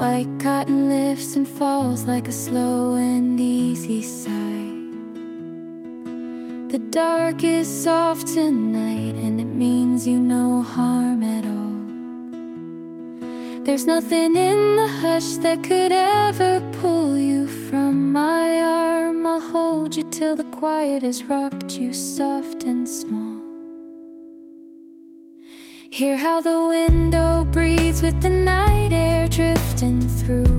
White cotton lifts and falls like a slow and easy sigh. The dark is soft tonight, and it means you no harm at all. There's nothing in the hush that could ever pull you from my arm. I'll hold you till the quiet has rocked you soft and small. Hear how the window breathes with the night air drifting through.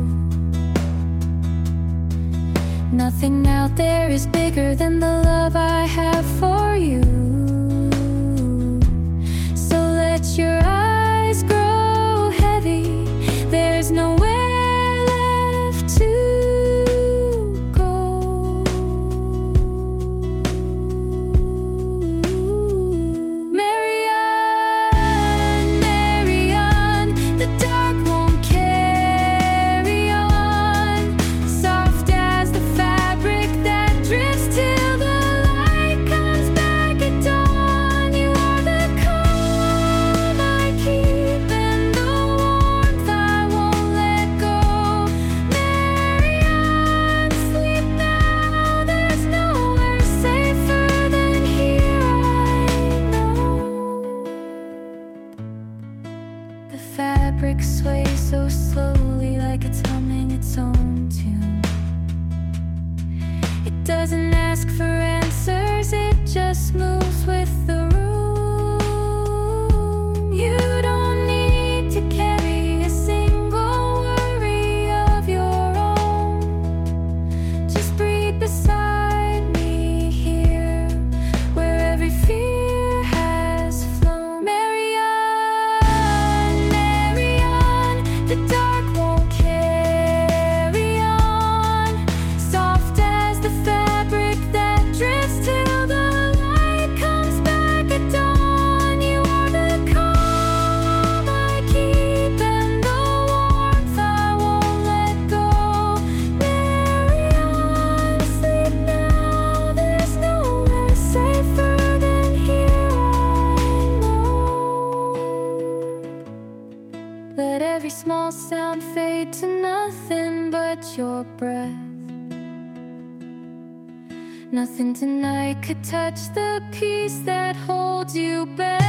Nothing out there is bigger than the love I have for you. So let your eyes grow heavy. There's nowhere left to go. Marianne, Marianne, the dark won't carry on. Soft as the fabric that drifts till the light comes back at dawn. You are the calm I keep and the warmth I won't let go. Marianne, sleep now. There's nowhere safer than here, I know. The fabric sways so slowly, like it's humming its own tune. It doesn't ask for answers, it just moves with the room. You don't need to carry a single worry of your own. Just breathe beside me here, where every fear has flown. Marianne, Marianne, the dark won't carry on. Soft as the fabric that drifts till the light comes back at dawn. You are the calm I keep and the warmth I won't let go. Marianne, sleep now. There's nowhere safer than here, I know. Let every small sound fade to nothing but your breath. Nothing tonight could touch the peace that holds you back.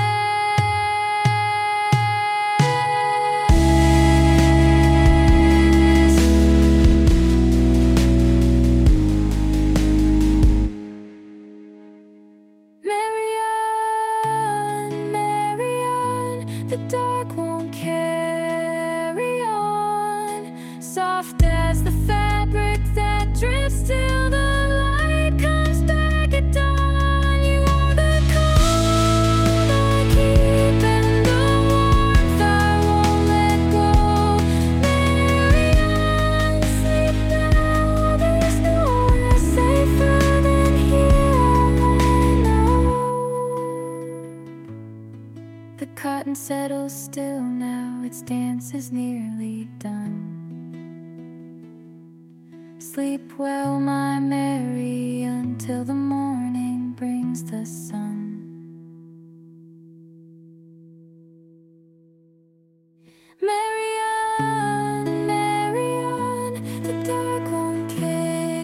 Marianne, Marianne, the dark won't carry on. Soft as the fabric that drifts till the light comes back at dawn. You are the calm I keep and the warmth I won't let go. Marianne, sleep now. There's nowhere safer than here, I know. The cotton settles still now, its dance is nearly done. Sleep well, my Mary, until the morning brings the sun.